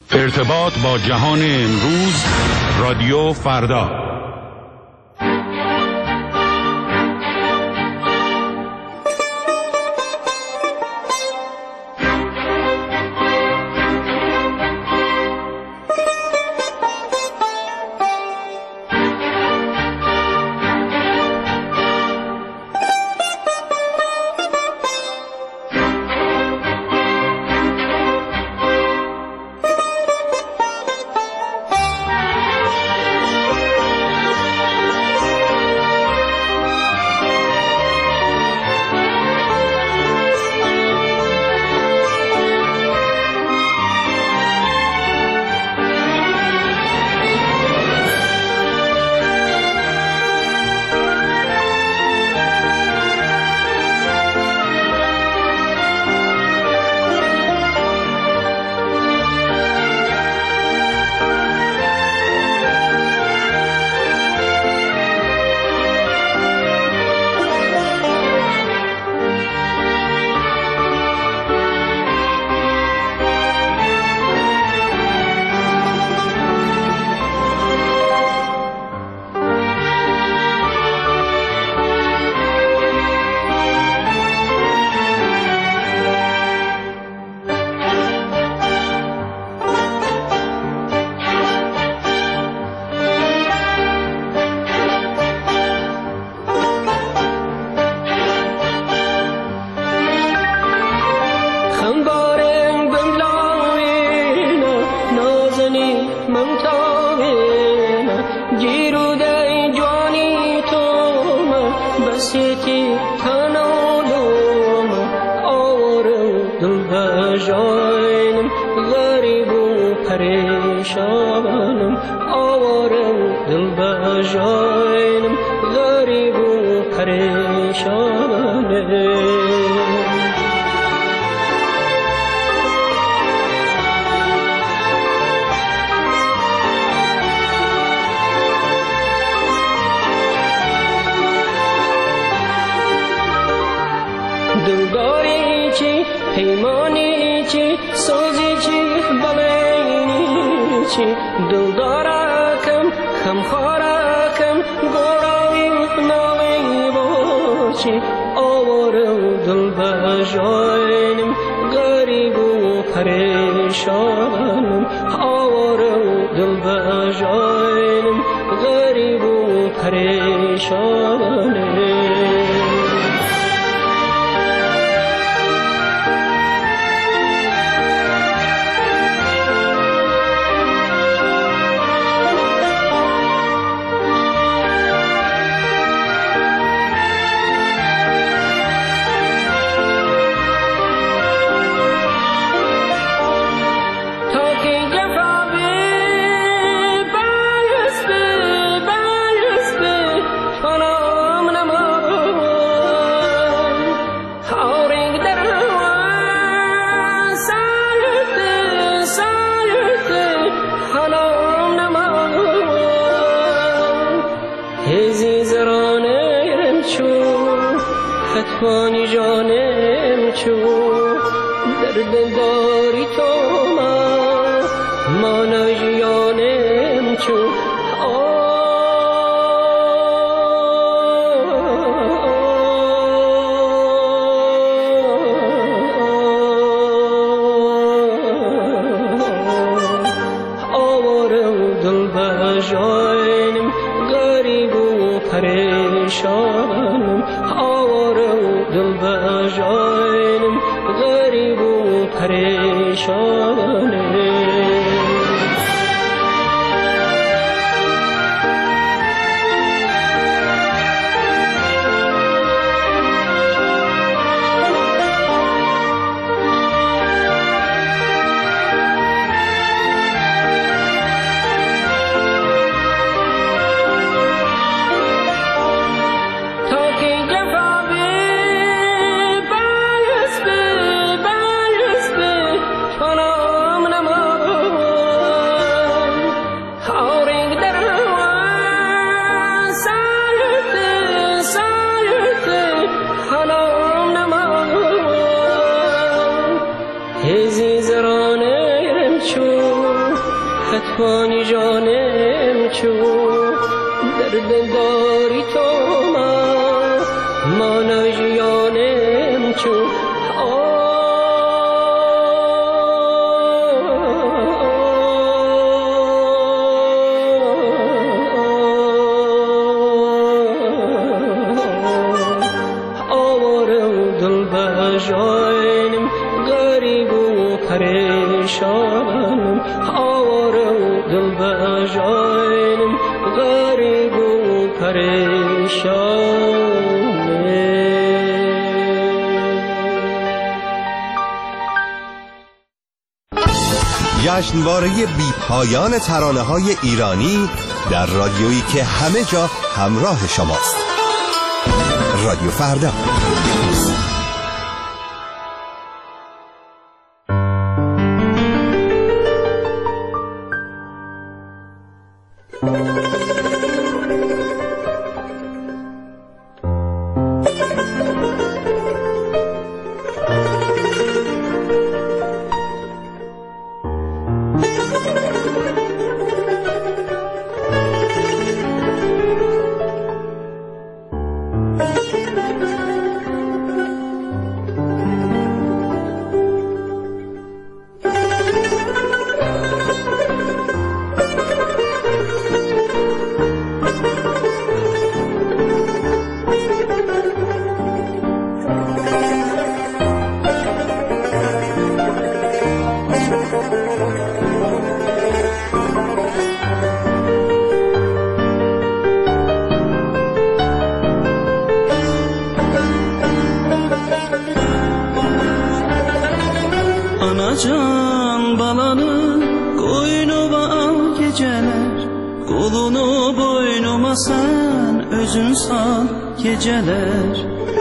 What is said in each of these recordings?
ارتباط با جهان امروز، رادیو فردا. دلداری چی پیمانی چی سوزی چی بلینی چی دلدارکم خمخارکم گوراوی ناوی باشی آورم دل بجاینم غریب و پریشانم آورم دل بجاینم غریب و پریشانم فتوانی جانم چو درد داری تو مانای جانم چو آورم دل بجاینم غریب و پریشانم دل بجاینم غریب و پریشانم نما فتوانی جانم چون درد داری تو مانای جانم چون پریشانم آواره و دل بجاینم غریب و پریشانم. جشنواره بی پایان ترانه‌های ایرانی در رادیویی که همه جا همراه شماست. رادیو فردا. Anacan balanı koynuma al geceler, kolunu boynuma sen özün sal geceler.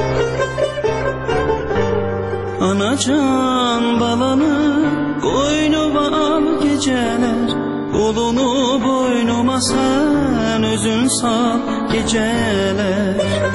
Anacan balanı koynuma al geceler, kolunu boynuma sen özün sal geceler.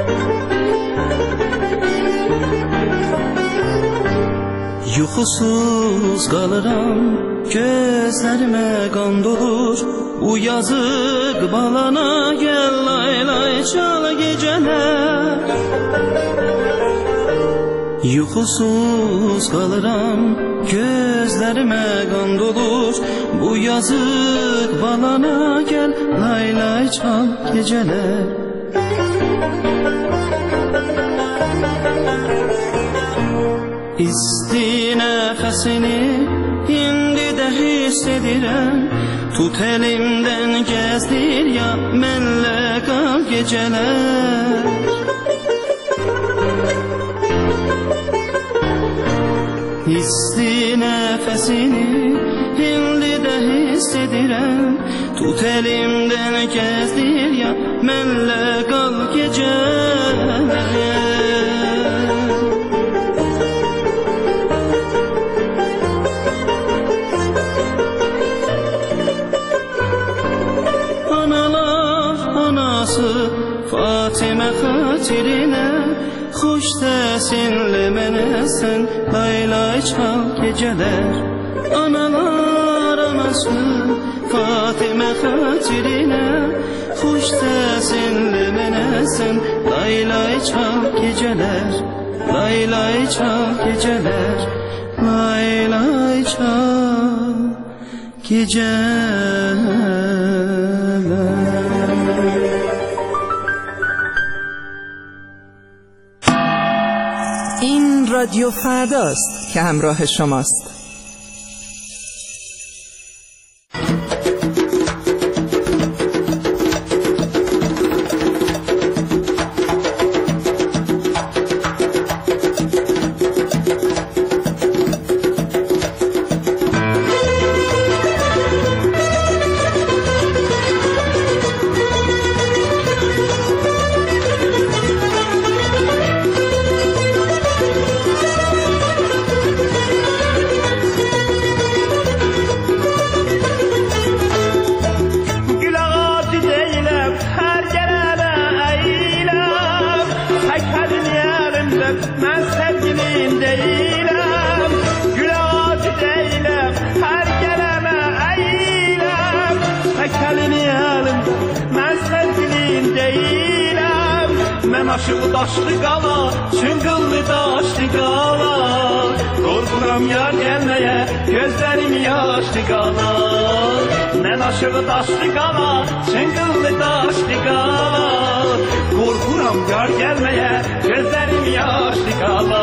Yuxusuz qalıram, gözlərimə qan dolur. Bu yazıq balana gəl lay lay çal gecələr. Yuxusuz qalıram, gözlərimə qan dolur. Bu yazıq balana gəl lay lay çal gecələr. İsti nəfəsini indi də hiss edirəm. Tut elimdən gəzdir ya mənlə qal gecələr. İsti nəfəsini indi də hiss edirəm. Tut elimdən gəzdir ya mənlə qal gecələr. Fatimə xatirinə xoş səsinlə mənə sən lay lay çal gecələr. Analar anası Fatimə xatirinə xoş səsinlə mənə sən lay lay çal gecələr. Lay lay çal gecələr. Lay lay çal gecələr. این رادیو فرداست که همراه شماست. aşığı daşlı qala, çıngıllı daşlı qala. Qorxuram yar gəlməyə, gözlərim yaşlı qala. Mən aşığı daşlı qala, çıngıllı daşlı qala. Qorxuram yar gəlməyə, gözlərim yaşlı qala.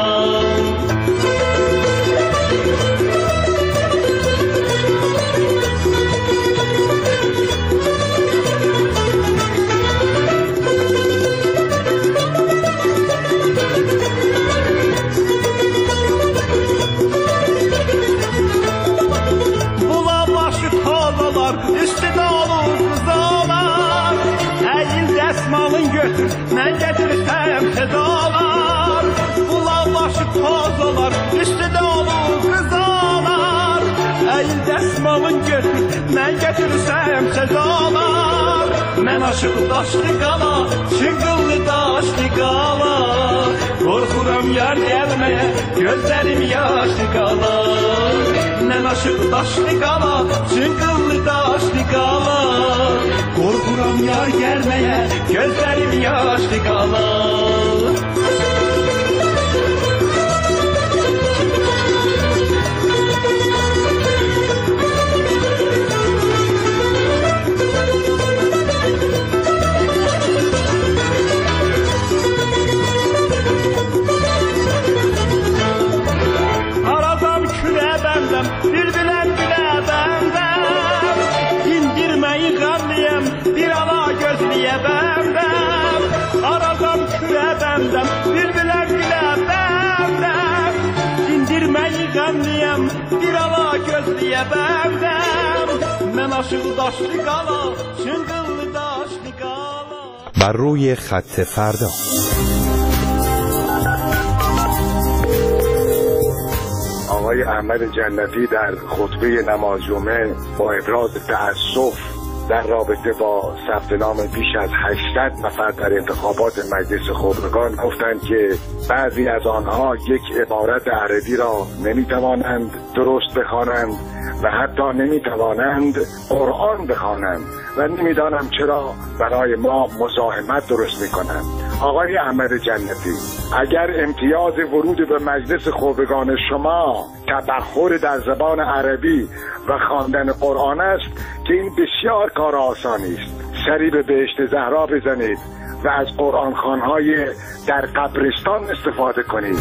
Mən getirsəm sedalar, bulaq başı tozalar, üstüdə olur qızalar. Əyil dəsmalın götür, mən getirsəm sedalar. Mən aşığı daşlı qala, çıngıllı daşlı qala. Qorxuram yar gəlməyə, gözlərim yaşlı qala. Mən aşığı daşlı qala, çıngıllı daşlı qala. Qorxuram yar gəlməyə, gözlərim yaşlı qala. Aradam külə bəndəm, bülbüləm gülə bəndəm. İndirməyi qarlıyam, bir ala gözləyə bəndəm. Aradam külə bəndəm, bülbüləm gülə bəndəm. İndirməyi qarlıyam, bir ala gözləyə bəndəm. Mən aşığı daşlı qala, çıngıllı daşlı qala. بر روی خط فردا. آقای احمد جنتی در خطبه نماز جمعه با ابراز تأسف در رابطه با ثبت نام بیش از 800 نفر در انتخابات مجلس خبرگان گفتند که بعضی از آنها یک عبارت عربی را نمیتوانند درست بخوانند و حتی نمیتوانند قرآن بخوانند و نمیدانم چرا برای ما مزاحمت درست میکنند. آقای احمد جنتی، اگر امتیاز ورود به مجلس خبرگان شما تبخر در زبان عربی و خواندن قرآن است که این بسیار کار آسانی است، سری به بهشت زهرا بزنید و از قرآن خوانهای در قبرستان استفاده کنید.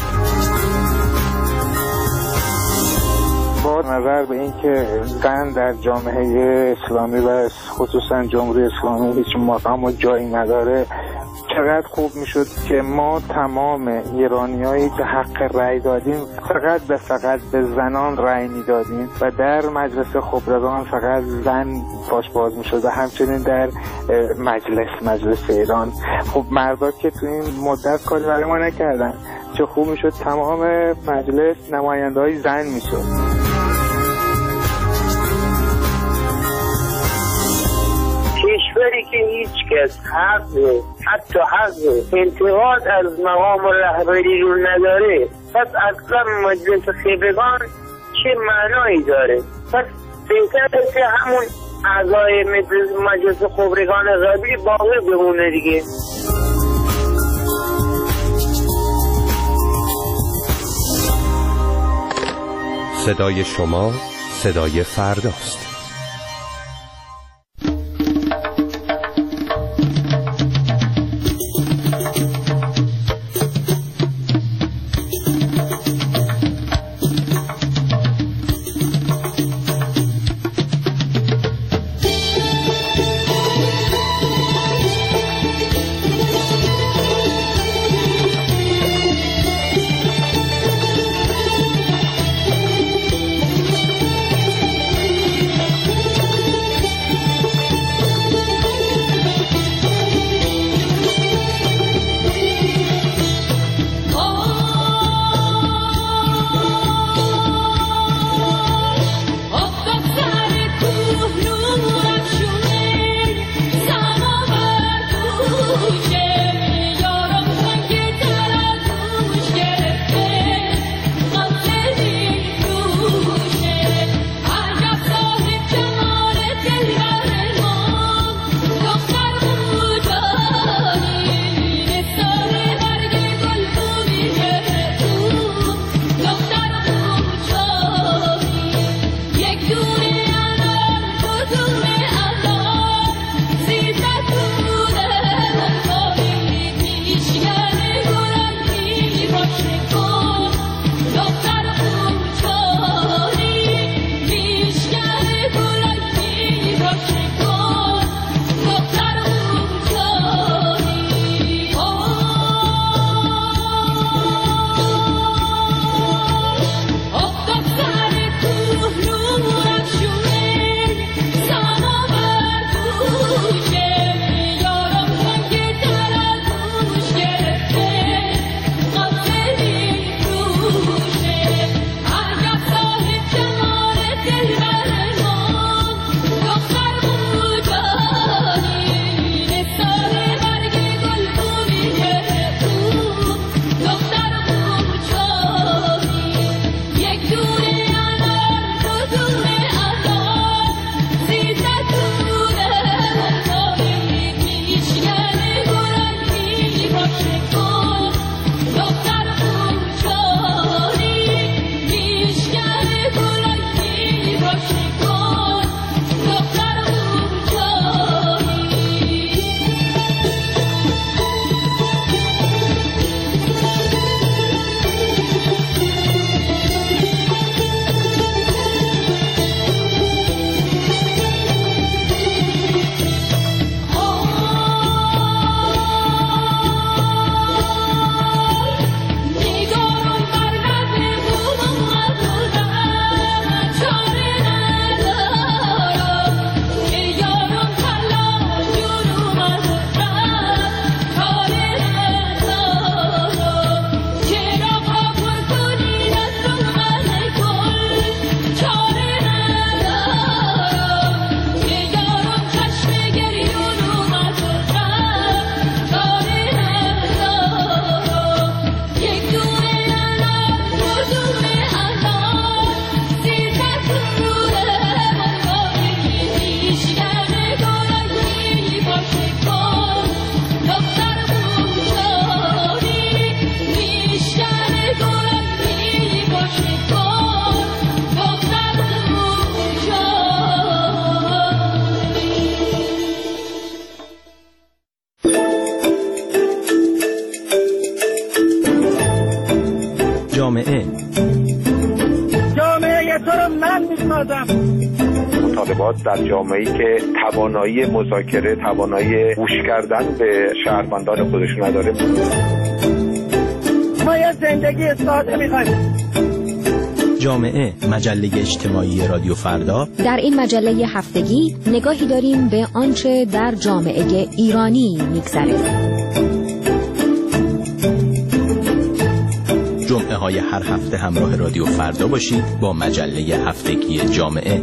با نظر به اینکه زن در جامعه اسلامی و خصوصا جمهوری اسلامی هیچ مقام و جایی نداره، چقدر خوب میشد که ما تمام ایرانیایی که حق رأی دادیم فقط به زنان رأی میدادیم و در مجلس خبرگان فقط زن پاش باز میشد و همچنین در مجلس ایران. خب مردا که تو این مدت کاری برای ما نکردن، چه خوب میشد تمام مجلس نماینده های زن میشد. کشوری که هیچ کس حتی حق انتقاد از مقام رهبری رو نداره، پس اصلا مجلس خبرگان چه معنایی داره؟ پس بهتره که همون اعضای مجلس خبرگان قبلی باقی بمونه دیگه. صدای شما صدای فرداست. مطالبات در جامعه‌ای که توانایی مذاکره، توانایی گوش کردن به شهروندان خودشون نداره. ما یه زندگی ساده می‌خوایم. جامعه، مجله اجتماعی رادیو فردا. در این مجله هفتگی نگاهی داریم به آنچه در جامعه ایرانی می‌گذره. جمعه های هر هفته همراه رادیو فردا باشید با مجله هفتگی جامعه.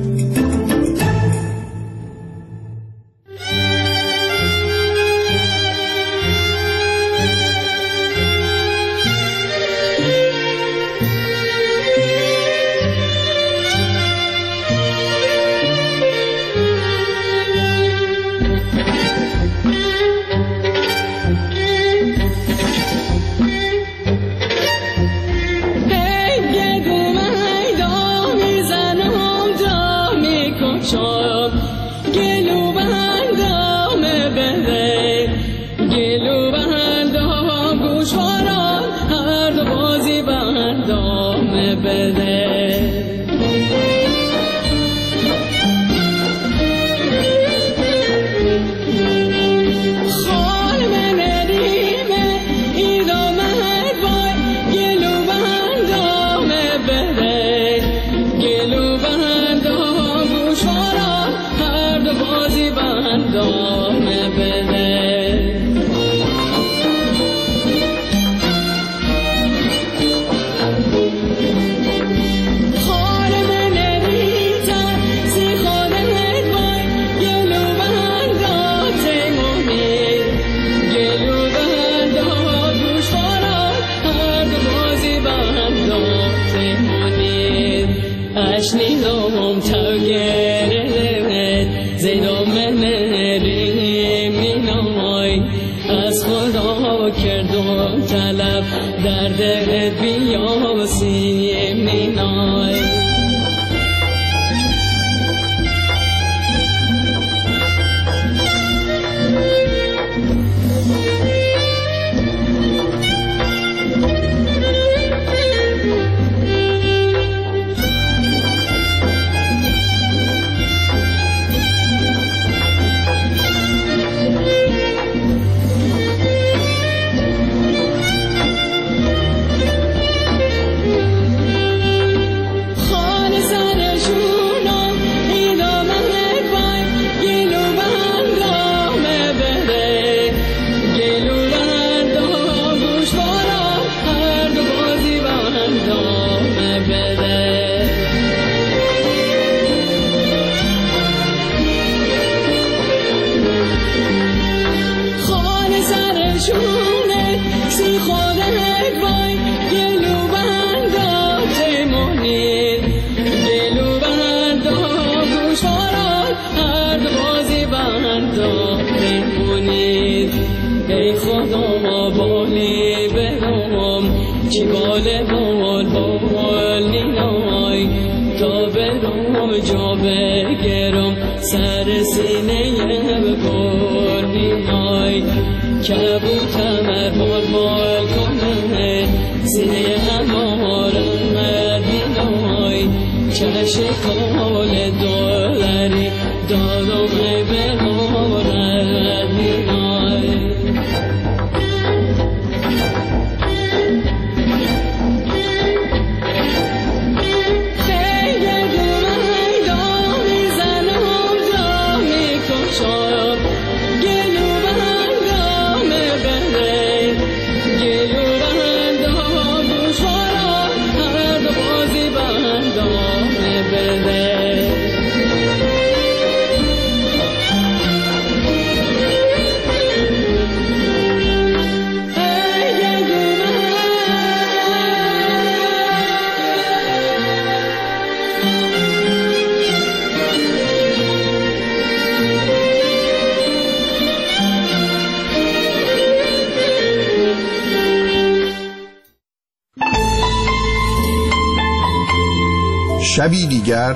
شبی دیگر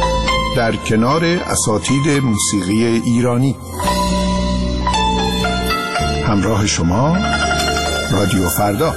در کنار اساتید موسیقی ایرانی. همراه شما رادیو فردا.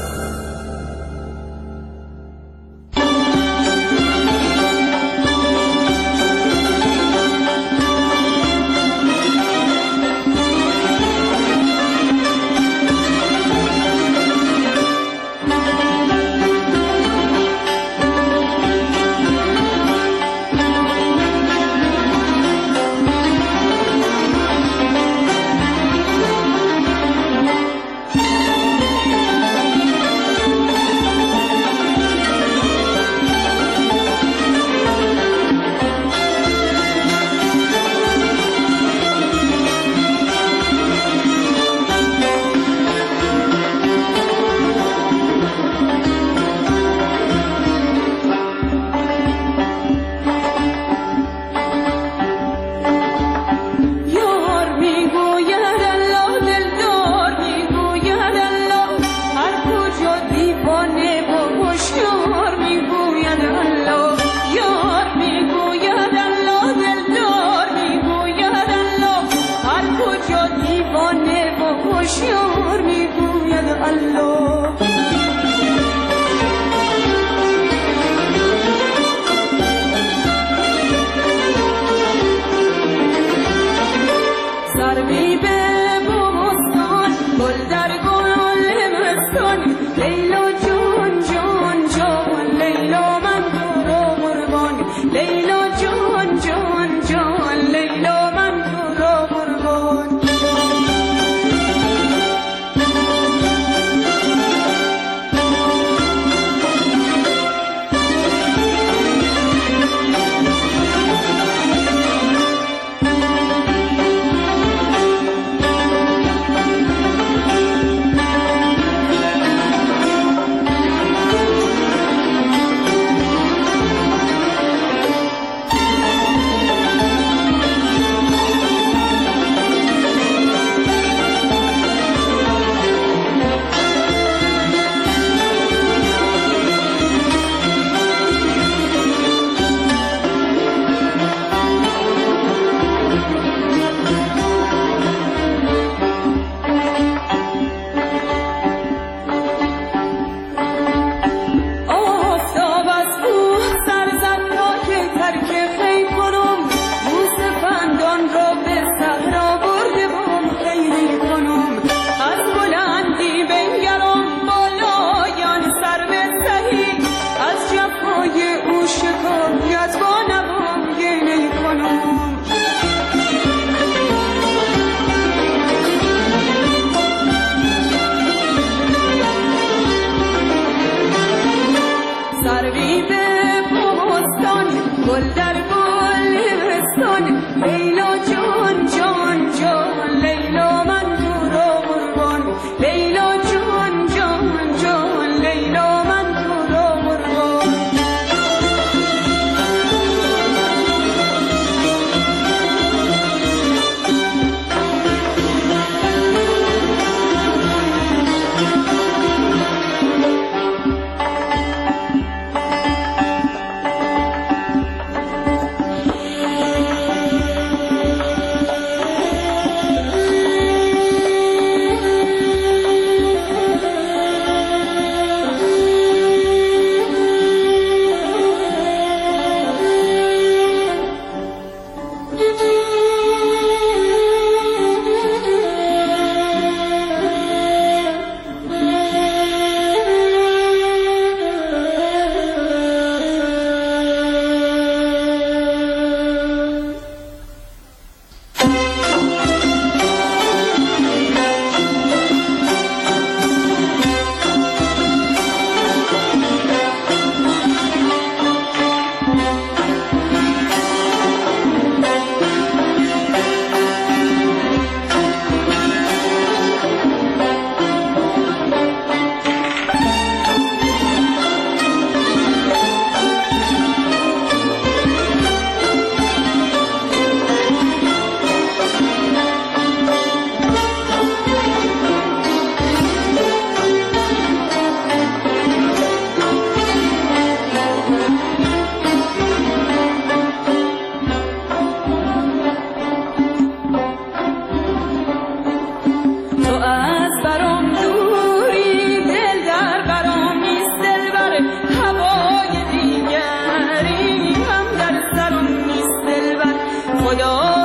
خدا